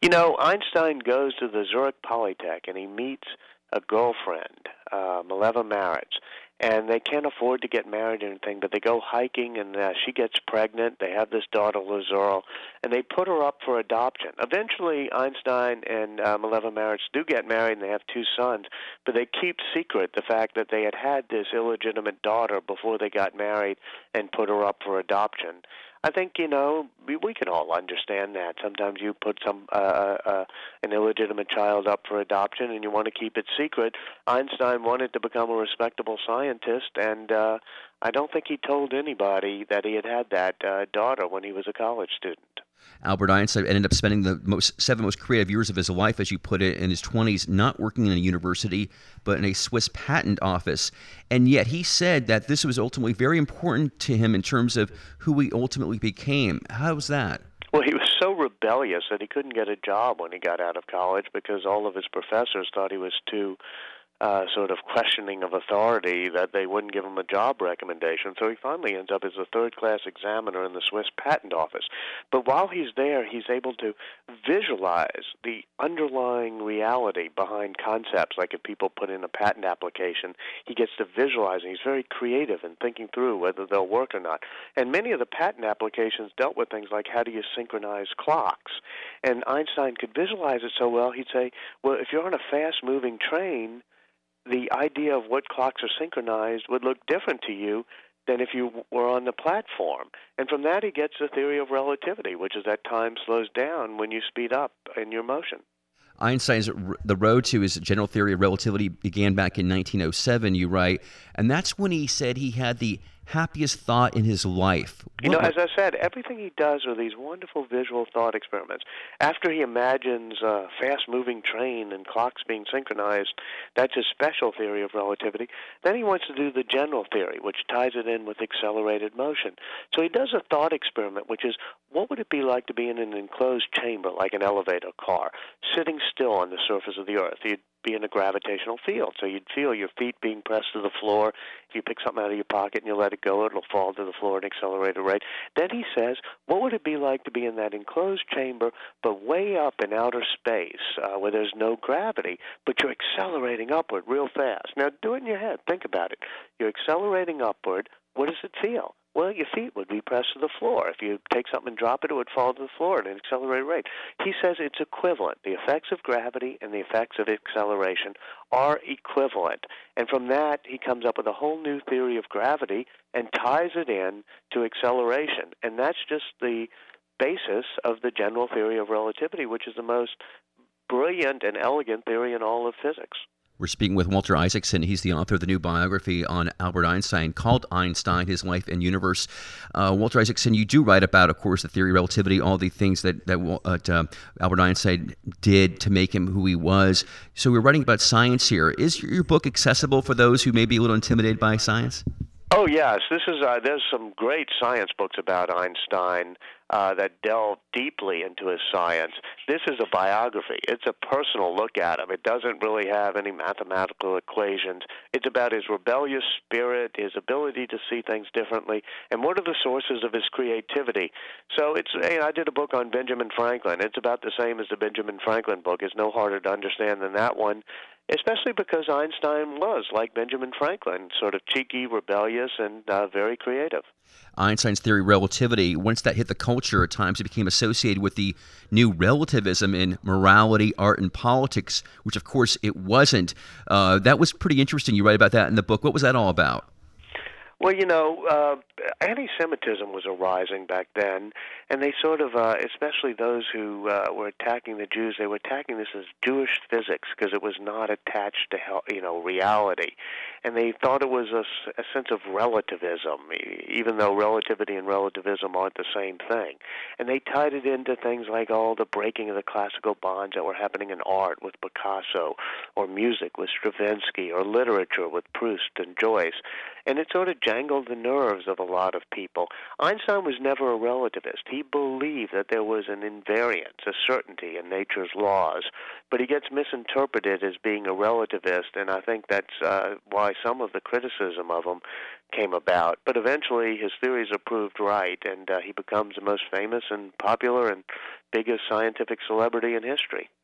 Einstein goes to the Zurich Polytech and he meets a girlfriend, Mileva Maritz, and they can't afford to get married or anything, but they go hiking and she gets pregnant. They have this daughter, Lazurl, and they put her up for adoption. Eventually, Einstein and Mileva Maritz do get married and they have two sons, but they keep secret the fact that they had this illegitimate daughter before they got married and put her up for adoption. I think we can all understand that. Sometimes you put an illegitimate child up for adoption, and you want to keep it secret. Einstein wanted to become a respectable scientist, and I don't think he told anybody that he had that daughter when he was a college student. Albert Einstein ended up spending the seven most creative years of his life, as you put it, in his 20s, not working in a university, but in a Swiss patent office. And yet he said that this was ultimately very important to him in terms of who he ultimately became. How was that? Well, he was so rebellious that he couldn't get a job when he got out of college because all of his professors thought he was too sort of questioning of authority, that they wouldn't give him a job recommendation. So he finally ends up as a third-class examiner in the Swiss Patent Office. But while he's there, he's able to visualize the underlying reality behind concepts. Like if people put in a patent application, he gets to visualize, and he's very creative in thinking through whether they'll work or not. And many of the patent applications dealt with things like how do you synchronize clocks. And Einstein could visualize it so well, he'd say, well, if you're on a fast-moving train, the idea of what clocks are synchronized would look different to you than if you were on the platform. And from that he gets the theory of relativity, which is that time slows down when you speed up in your motion. Einstein's The Road to his general theory of relativity began back in 1907, you write, and that's when he said he had the happiest thought in his life. As I said, everything he does are these wonderful visual thought experiments. After he imagines a fast-moving train and clocks being synchronized, that's his special theory of relativity. Then he wants to do the general theory, which ties it in with accelerated motion. So he does a thought experiment, which is, what would it be like to be in an enclosed chamber, like an elevator car, sitting still on the surface of the Earth? You'd be in a gravitational field, so you'd feel your feet being pressed to the floor. If you pick something out of your pocket and you let it go, it'll fall to the floor at an accelerated rate. Then he says, what would it be like to be in that enclosed chamber, but way up in outer space, where there's no gravity, but you're accelerating upward real fast? Now, do it in your head. Think about it. You're accelerating upward. What does it feel? Well, your feet would be pressed to the floor. If you take something and drop it, it would fall to the floor at an accelerated rate. He says it's equivalent. The effects of gravity and the effects of acceleration are equivalent. And from that, he comes up with a whole new theory of gravity and ties it in to acceleration. And that's just the basis of the general theory of relativity, which is the most brilliant and elegant theory in all of physics. We're speaking with Walter Isaacson. He's the author of the new biography on Albert Einstein called Einstein, His Life and Universe. Walter Isaacson, you do write about, of course, the theory of relativity, all the things that Albert Einstein did to make him who he was. So we're writing about science here. Is your book accessible for those who may be a little intimidated by science? Oh, yes. There's some great science books about Einstein that delve deeply into his science. This is a biography. It's a personal look at him. It doesn't really have any mathematical equations. It's about his rebellious spirit, his ability to see things differently, and what are the sources of his creativity. So I did a book on Benjamin Franklin. It's about the same as the Benjamin Franklin book. It's no harder to understand than that one, especially because Einstein was, like Benjamin Franklin, sort of cheeky, rebellious, and very creative. Einstein's theory of relativity, once that hit the culture, at times it became associated with the new relativism in morality, art, and politics, which, of course, it wasn't. That was pretty interesting. You write about that in the book. What was that all about? Well, anti-Semitism was arising back then, and they sort of, especially those who were attacking the Jews, they were attacking this as Jewish physics because it was not attached to, reality. And they thought it was a sense of relativism, even though relativity and relativism aren't the same thing. And they tied it into things like all the breaking of the classical bonds that were happening in art with Picasso, or music with Stravinsky, or literature with Proust and Joyce. And it sort of jangled the nerves of a lot of people. Einstein was never a relativist. He believed that there was an invariance, a certainty in nature's laws, but he gets misinterpreted as being a relativist, and I think that's why some of the criticism of him came about. But eventually his theories are proved right, and he becomes the most famous and popular and biggest scientific celebrity in history.